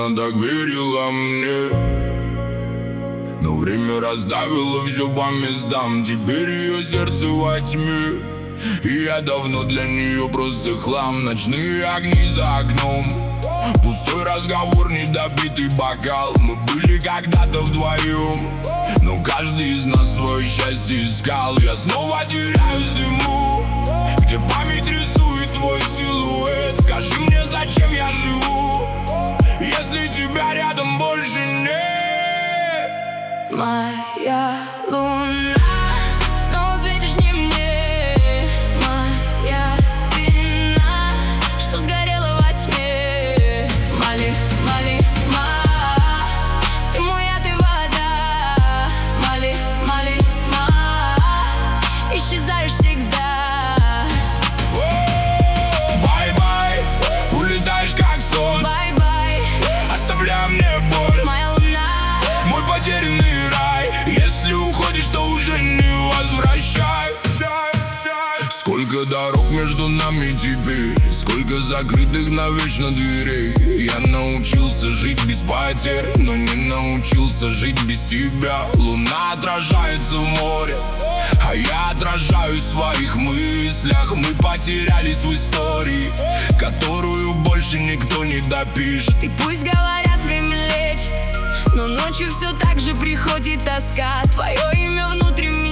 она так верила мне. Но время расставило все по местам. Теперь ее сердце во тьме, и я давно для нее просто хлам. Ночные огни за окном, пустой разговор, недопитый бокал. Мы были когда-то вдвоем, но каждый из нас свое счастье искал. Я снова теряюсь в дыму, где память рисует твой силуэт. Скажи мне, зачем я живу, если тебя рядом больше нет? Моя луна, снова светишь не мне. Моя вина, что сгорела во тьме. Мали, Мали, ма, ты моя, ты вода. Мали, Мали, ма, исчезаешь всегда. Бай-бай, улетаешь как сон. Бай-бай, оставляя мне боль. моя луна, мой потерянный рай. Если уходишь, то уже не возвращай. Сколько дорог между нами теперь, сколько закрытых навечно дверей. Я научился жить без потерь, но не научился жить без тебя. Луна отражается в море, а я отражаюсь в своих мыслях. Мы потерялись в истории, которую больше никто не допишет. и пусть говорят, время лечит, но ночью все так же приходит тоска. Твое имя внутри меня